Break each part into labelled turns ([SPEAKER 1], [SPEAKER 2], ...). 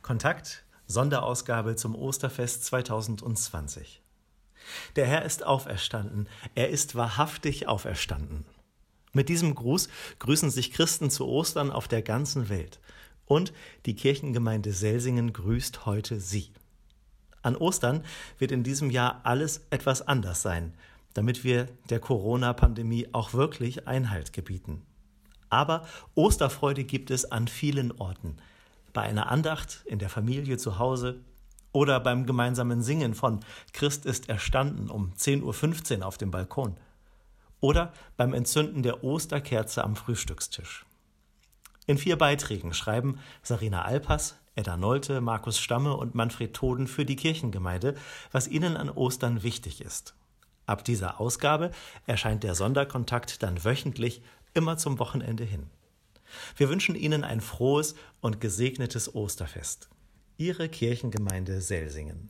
[SPEAKER 1] Kontakt, Sonderausgabe zum Osterfest 2020. Der Herr ist auferstanden, er ist wahrhaftig auferstanden. Mit diesem Gruß grüßen sich Christen zu Ostern auf der ganzen Welt. Und die Kirchengemeinde Selsingen grüßt heute Sie. An Ostern wird in diesem Jahr alles etwas anders sein, damit wir der Corona-Pandemie auch wirklich Einhalt gebieten. Aber Osterfreude gibt es an vielen Orten. Bei einer Andacht, in der Familie zu Hause oder beim gemeinsamen Singen von Christ ist erstanden um 10.15 Uhr auf dem Balkon oder beim Entzünden der Osterkerze am Frühstückstisch. In 4 Beiträgen schreiben Sarina Alpas, Edda Nolte, Markus Stamme und Manfred Toden für die Kirchengemeinde, was ihnen an Ostern wichtig ist. Ab dieser Ausgabe erscheint der Sonderkontakt dann wöchentlich, immer zum Wochenende hin. Wir wünschen Ihnen ein frohes und gesegnetes Osterfest. Ihre Kirchengemeinde Selsingen.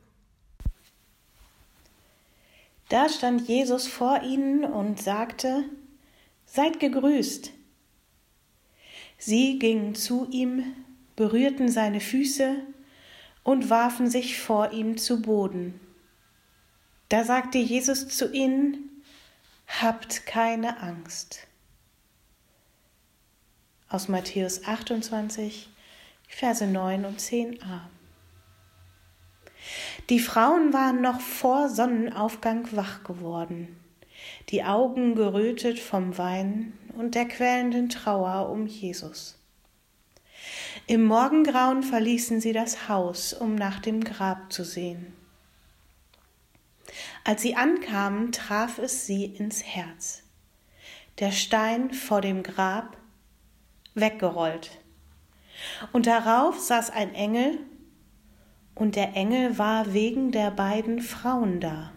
[SPEAKER 2] Da stand Jesus vor ihnen und sagte: Seid gegrüßt. Sie gingen zu ihm, berührten seine Füße und warfen sich vor ihm zu Boden. Da sagte Jesus zu ihnen: Habt keine Angst. Aus Matthäus 28, Verse 9 und 10a. Die Frauen waren noch vor Sonnenaufgang wach geworden, die Augen gerötet vom Weinen und der quälenden Trauer um Jesus. Im Morgengrauen verließen sie das Haus, um nach dem Grab zu sehen. Als sie ankamen, traf es sie ins Herz. Der Stein vor dem Grab weggerollt. Und darauf saß ein Engel, und der Engel war wegen der beiden Frauen da.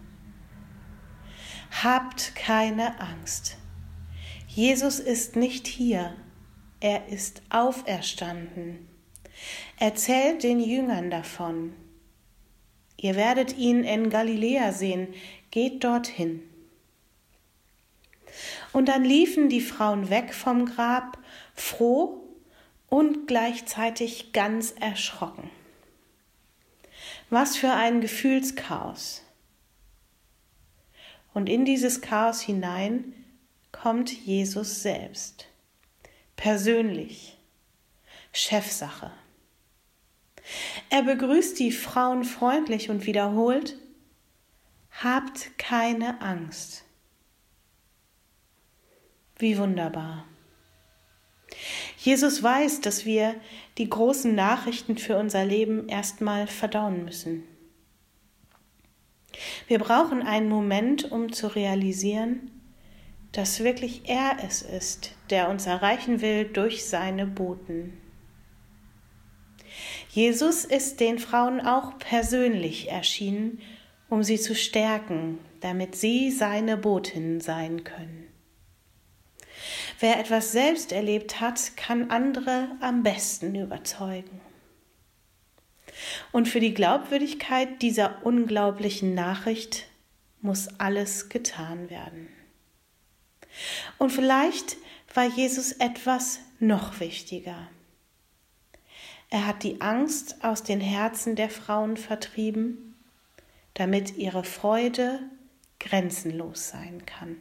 [SPEAKER 2] Habt keine Angst. Jesus ist nicht hier, er ist auferstanden. Erzählt den Jüngern davon. Ihr werdet ihn in Galiläa sehen, geht dorthin. Und dann liefen die Frauen weg vom Grab, froh und gleichzeitig ganz erschrocken. Was für ein Gefühlschaos. Und in dieses Chaos hinein kommt Jesus selbst. Persönlich. Chefsache. Er begrüßt die Frauen freundlich und wiederholt: Habt keine Angst. Wie wunderbar. Jesus weiß, dass wir die großen Nachrichten für unser Leben erstmal verdauen müssen. Wir brauchen einen Moment, um zu realisieren, dass wirklich er es ist, der uns erreichen will durch seine Boten. Jesus ist den Frauen auch persönlich erschienen, um sie zu stärken, damit sie seine Botinnen sein können. Wer etwas selbst erlebt hat, kann andere am besten überzeugen. Und für die Glaubwürdigkeit dieser unglaublichen Nachricht muss alles getan werden. Und vielleicht war Jesus etwas noch wichtiger. Er hat die Angst aus den Herzen der Frauen vertrieben, damit ihre Freude grenzenlos sein kann.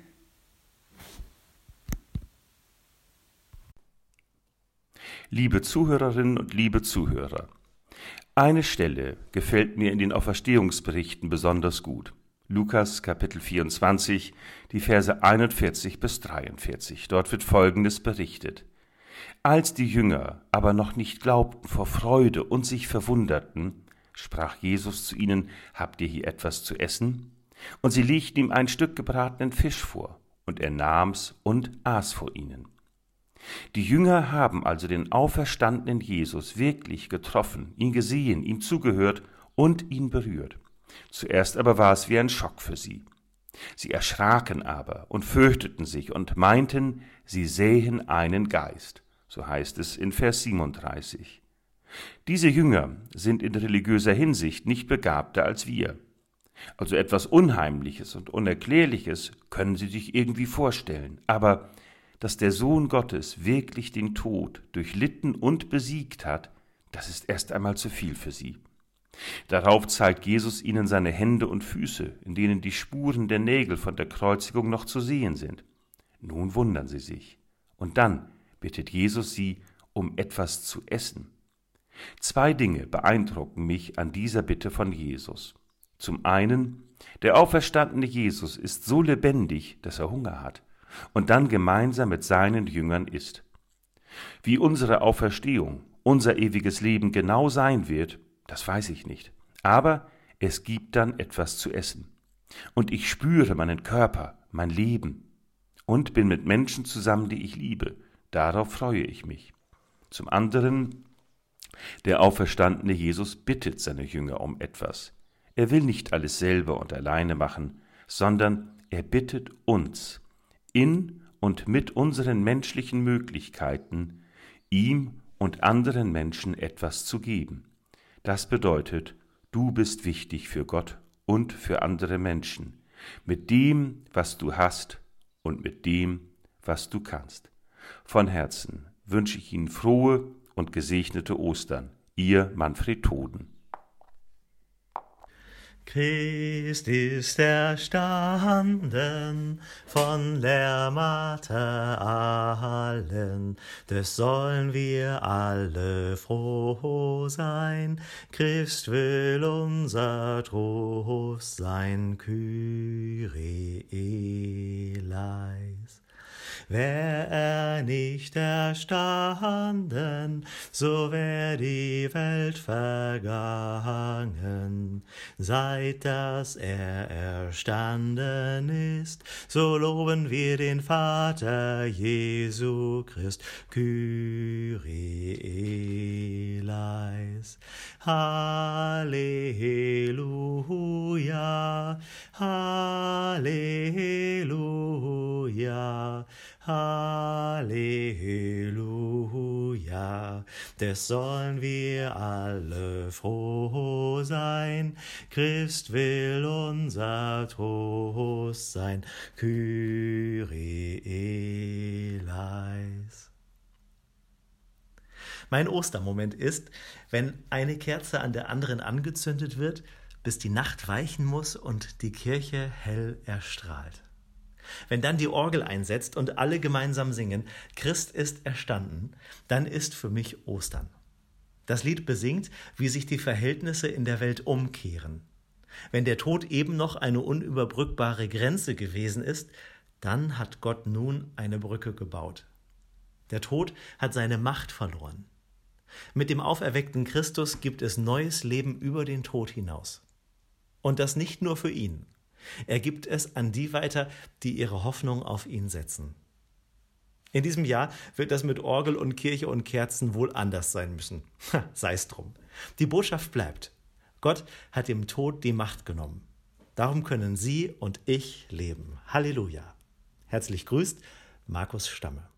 [SPEAKER 3] Liebe Zuhörerinnen und liebe Zuhörer, eine Stelle gefällt mir in den Auferstehungsberichten besonders gut. Lukas Kapitel 24, die Verse 41 bis 43. Dort wird Folgendes berichtet. Als die Jünger aber noch nicht glaubten vor Freude und sich verwunderten, sprach Jesus zu ihnen: Habt ihr hier etwas zu essen? Und sie legten ihm ein Stück gebratenen Fisch vor, und er nahm's und aß vor ihnen. Die Jünger haben also den auferstandenen Jesus wirklich getroffen, ihn gesehen, ihm zugehört und ihn berührt. Zuerst aber war es wie ein Schock für sie. Sie erschraken aber und fürchteten sich und meinten, sie sähen einen Geist. So heißt es in Vers 37. Diese Jünger sind in religiöser Hinsicht nicht begabter als wir. Also etwas Unheimliches und Unerklärliches können sie sich irgendwie vorstellen, aber dass der Sohn Gottes wirklich den Tod durchlitten und besiegt hat, Das ist erst einmal zu viel für sie. Darauf zeigt Jesus ihnen seine Hände und Füße, in denen die Spuren der Nägel von der Kreuzigung noch zu sehen sind. Nun wundern sie sich. Und dann bittet Jesus sie um etwas zu essen. 2 Dinge beeindrucken mich an dieser Bitte von Jesus. Zum einen, der auferstandene Jesus ist so lebendig, dass er Hunger hat und dann gemeinsam mit seinen Jüngern isst. Wie unsere Auferstehung, unser ewiges Leben genau sein wird, das weiß ich nicht. Aber es gibt dann etwas zu essen. Und ich spüre meinen Körper, mein Leben und bin mit Menschen zusammen, die ich liebe. Darauf freue ich mich. Zum anderen, der auferstandene Jesus bittet seine Jünger um etwas. Er will nicht alles selber und alleine machen, sondern er bittet uns, in und mit unseren menschlichen Möglichkeiten, ihm und anderen Menschen etwas zu geben. Das bedeutet, du bist wichtig für Gott und für andere Menschen, mit dem, was du hast und mit dem, was du kannst. Von Herzen wünsche ich Ihnen frohe und gesegnete Ostern. Ihr Manfred Toden.
[SPEAKER 1] Christ ist erstanden von der Matte allen, des sollen wir alle froh sein. Christ will unser Trost sein, Kyrie eleis. Wär er nicht erstanden, so wär die Welt vergangen. Seit dass er erstanden ist, so loben wir den Vater Jesu Christ, Kyrie eleis. Halleluja, Halleluja, Halleluja, des sollen wir alle froh sein. Christ will unser Trost sein, Kyrie eleis. Mein Ostermoment ist, wenn eine Kerze an der anderen angezündet wird, bis die Nacht weichen muss und die Kirche hell erstrahlt. Wenn dann die Orgel einsetzt und alle gemeinsam singen, Christ ist erstanden, dann ist für mich Ostern. Das Lied besingt, wie sich die Verhältnisse in der Welt umkehren. Wenn der Tod eben noch eine unüberbrückbare Grenze gewesen ist, dann hat Gott nun eine Brücke gebaut. Der Tod hat seine Macht verloren. Mit dem auferweckten Christus gibt es neues Leben über den Tod hinaus. Und das nicht nur für ihn. Er gibt es an die weiter, die ihre Hoffnung auf ihn setzen. In diesem Jahr wird das mit Orgel und Kirche und Kerzen wohl anders sein müssen. Sei's drum. Die Botschaft bleibt. Gott hat dem Tod die Macht genommen. Darum können Sie und ich leben. Halleluja. Herzlich grüßt, Markus Stamme.